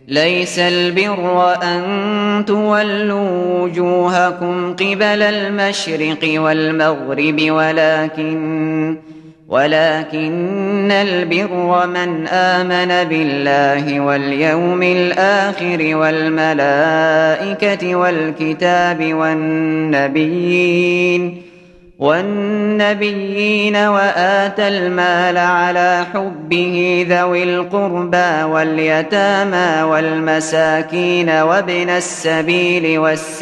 ليس البر أن تولوا وجوهكم قبل المشرق والمغرب ولكن البر من آمن بالله واليوم الآخر والملائكة والكتاب والنبيين وآتى المال على حبه ذوي القربى واليتامى والمساكين وابن السبيل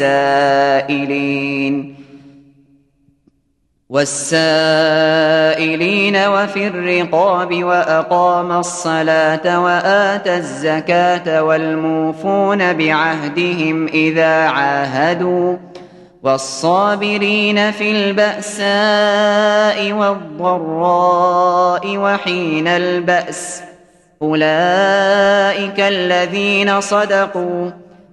والسائلين وفي الرقاب وأقام الصلاة وآتى الزكاة والموفون بعهدهم إذا عاهدوا والصابرين في البأساء والضراء وحين البأس أولئك الذين صدقوا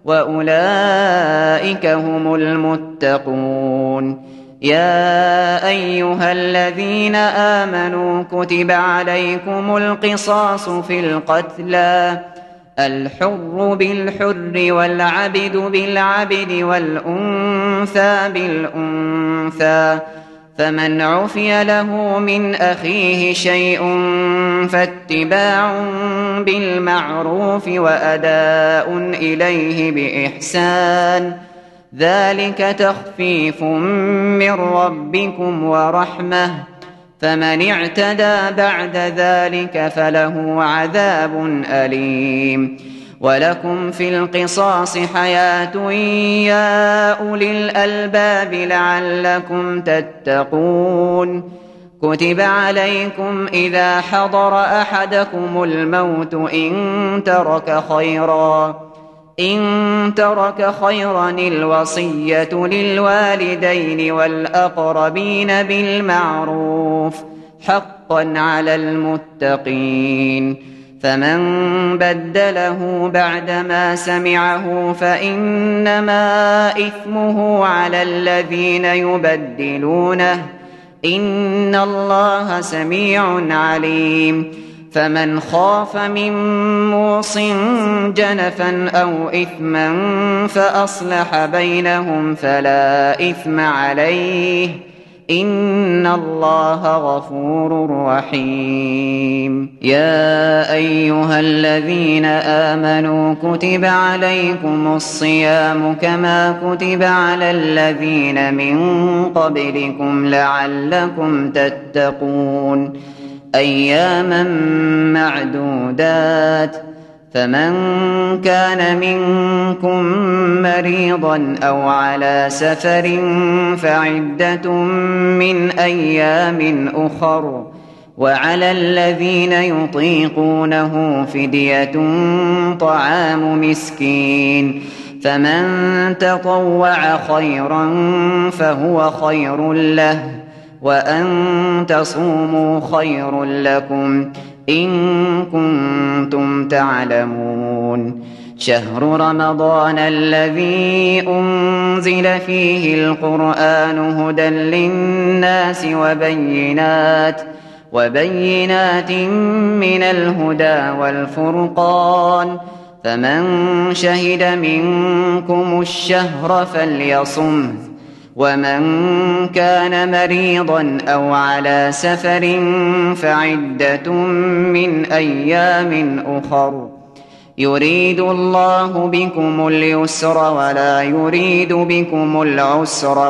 وأولئك هم المتقون. يا أيها الذين آمنوا كتب عليكم القصاص في القتلى الحر بالحر والعبد بالعبد والأنثى بالأنثى فمن عفي له من أخيه شيء فاتباع بالمعروف وأداء إليه بإحسان ذلك تخفيف من ربكم ورحمة فمن اعتدى بعد ذلك فله عذاب أليم. ولكم في القصاص حياة يا أولي الألباب لعلكم تتقون. كتب عليكم إذا حضر أحدكم الموت إن ترك خيرا الوصية للوالدين والأقربين بالمعروف حقا على المتقين. فمن بدله بعدما سمعه فإنما إثمه على الذين يبدلونه إن الله سميع عليم. فمن خاف من موص جنفا أو إثما فأصلح بينهم فلا إثم عليه إن الله غفور رحيم. يا أيها الذين آمنوا كتب عليكم الصيام كما كتب على الذين من قبلكم لعلكم تتقون أياما معدودات. فمن كان منكم مريضا أو على سفر فعدة من أيام أخر وعلى الذين يطيقونه فدية طعام مسكين فمن تطوع خيرا فهو خير له وأن تصوموا خير لكم إن كنتم تعلمون. شهر رمضان الذي أنزل فيه القرآن هدى للناس وبينات من الهدى والفرقان فمن شهد منكم الشهر فليصمه ومن كان مريضا أو على سفر فعدة من أيام أخر يريد الله بكم اليسر ولا يريد بكم العسر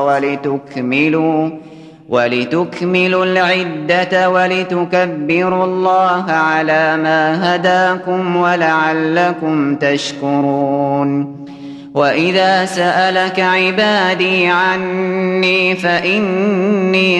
ولتكملوا العدة ولتكبروا الله على ما هداكم ولعلكم تشكرون. وإذا سألك عبادي عني فإني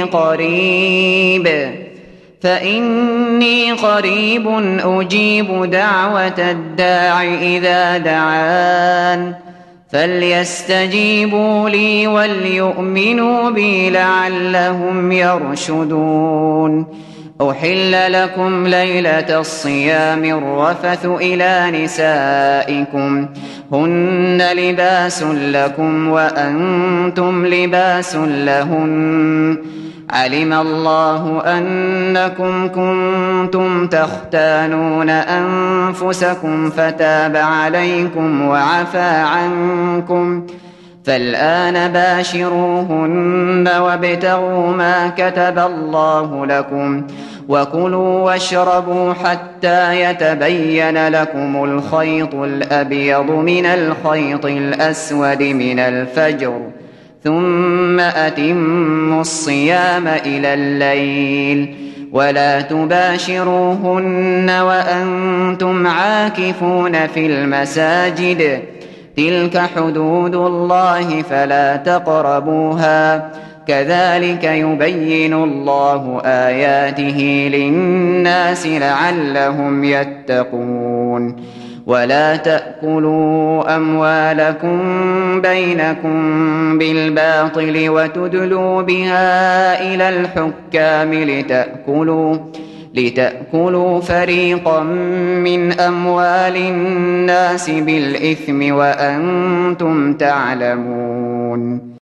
قريب أجيب دعوة الداع إذا دعان فليستجيبوا لي وليؤمنوا بي لعلهم يرشدون. أحل لكم ليلة الصيام الرفث إلى نسائكم هن لباس لكم وأنتم لباس لهن علم الله أنكم كنتم تختانون أنفسكم فتاب عليكم وعفى عنكم، فالآن باشروهن وابتغوا ما كتب الله لكم، وكلوا واشربوا حتى يتبين لكم الخيط الأبيض من الخيط الأسود من الفجر، ثم أتموا الصيام إلى الليل، ولا تباشروهن وأنتم عاكفون في المساجد، تلك حدود الله فلا تقربوها، كذلك يبين الله آياته للناس لعلهم يتقون. ولا تأكلوا أموالكم بينكم بالباطل وتدلوا بها إلى الحكام لتأكلوا فريقا من أموال الناس بالإثم وأنتم تعلمون.